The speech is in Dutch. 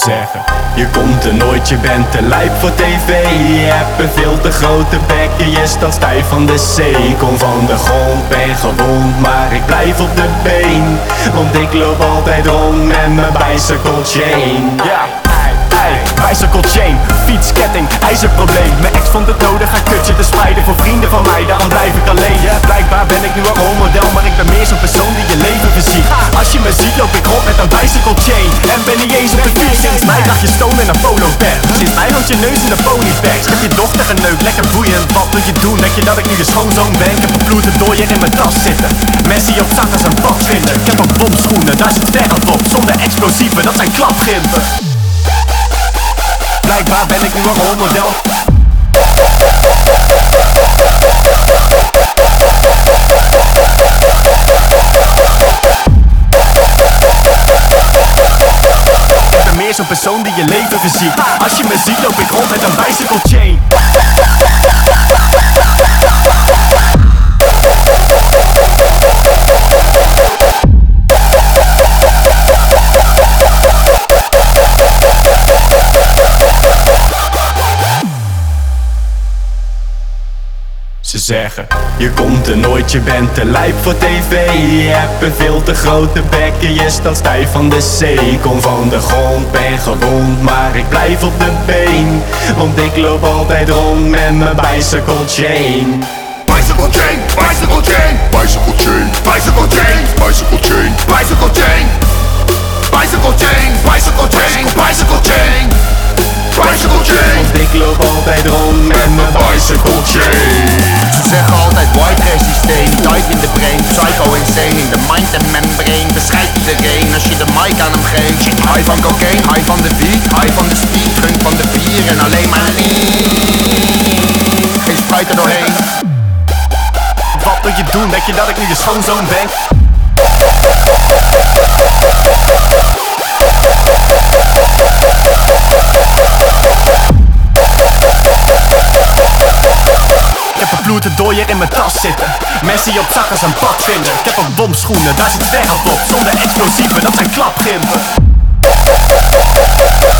zeggen, je komt er nooit, je bent te lijp voor tv. Je hebt een veel te grote bek, je staat stijf van de zee. Kom van de grond, ben gewond, maar ik blijf op de been. Want ik loop altijd rond met mijn bicycle chain. Ja, bicycle chain, fietsketting, ijzerprobleem. Mijn ex vond het nodig haar kutje te spijden voor vrienden van mij, daarom blijf ik alleen. Ja, blijkbaar ben ik nu een rolmodel, maar ik ben meer zo'n persoon die je leven verziekt. Als je me ziet loop ik rond met een bicycle chain en ben niet eens op de fiets. Sinds mij draag je stoom en een polo-pad. Sinds mij hangt je neus in de ponybags. Ik heb je dochter geneukt, lekker boeiend. Wat wil je doen? Denk je dat ik nu je schoonzoon ben? Ik heb een bloed dooier in mijn tas zitten. Messi op zak als een padvinder. Ik heb ook bomschoenen, daar zit verf op. Zonder explosieven, dat zijn klapgimpen. Blijkbaar ben ik nu een rolmodel. Ik ben meer zo'n persoon die je leven verziekt. Als je me ziet loop ik rond met een bicycle chain. Ze zeggen, je komt er nooit, je bent te lijp voor tv. Je hebt een veel te grote bek, je staat stijf van de zee. Kom van de grond, ben gewond, maar ik blijf op de been. Want ik loop altijd rond met mijn bicycle chain. Bicycle chain, bicycle chain, bicycle chain, bicycle chain, bicycle chain, bicycle chain, bicycle chain, bicycle chain, bicycle chain, bicycle chain. Want ik loop altijd rond met mijn bicycle chain. Ze zeggen altijd white resistent, dive in de brain, psycho insane. De mind en membrane beschrijft iedereen als je de mic aan hem geeft. High van cocaine, high van de beat, high van de speed, drunk van de bier en alleen maar lean. Geen spruit er doorheen. Wat wil je doen? Denk je dat ik nu je schoonzoon ben? Ik heb een bloed dooier in mijn tas zitten. Messi op zak als een padvinder. Ik heb ook bomschoenen, daar zit verf op. Zonder explosieven, dat zijn klapgimpen.